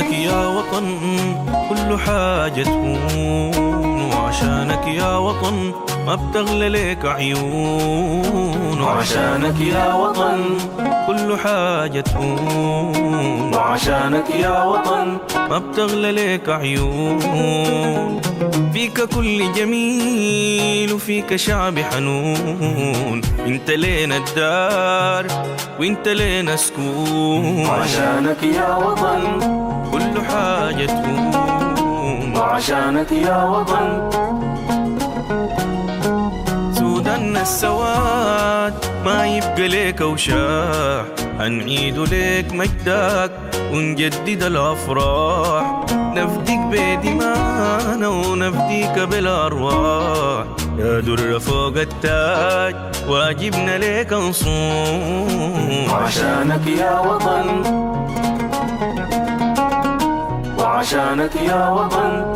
وعشانك يا وطن كل حاجة تهون، وعشانك يا وطن ما بتغلى لك عيون، وعشانك يا وطن كل حاجة تهون، وعشانك يا وطن ما بتغلى لك عيون. فيك كل جميل وفيك شعب حنون، انت لينا الدار وانت لينا سكون، وعشانك يا وطن كل حاجة تهون، وعشانك يا وطن. سوداننا السواد ما يبقى ليك وشاح، هنعيد ليك مجدك ونجدد الأفراح، نفديك بدمانا ونفديك بالأرواح، يا در فوق التاج واجبنا ليك نصون. وعشانك يا وطن، وعشانك يا وطن.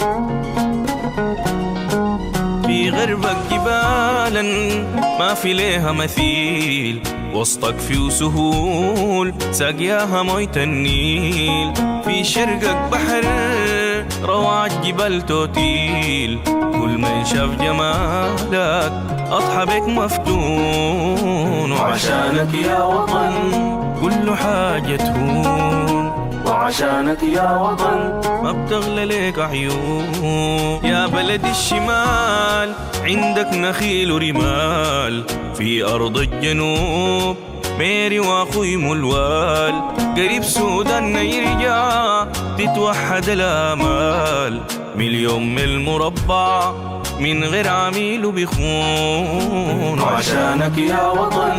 في غربك جبالا ما في ليها مثيل، وسطك في سهول ساقياها موية النيل، في شرقك بحر رواج جبال توتيل، كل من شاف جمالك أضحى بك مفتون. وعشانك يا وطن كل حاجة تهون، وعشانك يا وطن ما بتغلى لك عيون. يا بلد الشمال عندك نخيل ورمال، في أرض الجنوب ميري واخوي ملوال، قريب سوداننا يرجع تتوحد الآمال، مليون من المربع من غير عميل وبيخون. وعشانك يا وطن،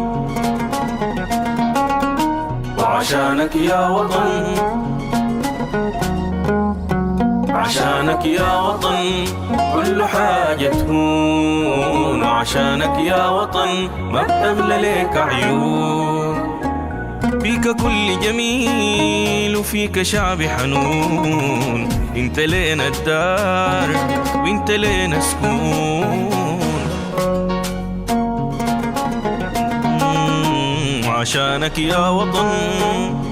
وعشانك يا وطن. عشانك يا وطن كل حاجة تهون، وعشانك يا وطن ما بتغلى لك عيون. فيك كل جميل وفيك شعب حنون، انت لينا الدار وانت لينا سكون. عشانك يا وطن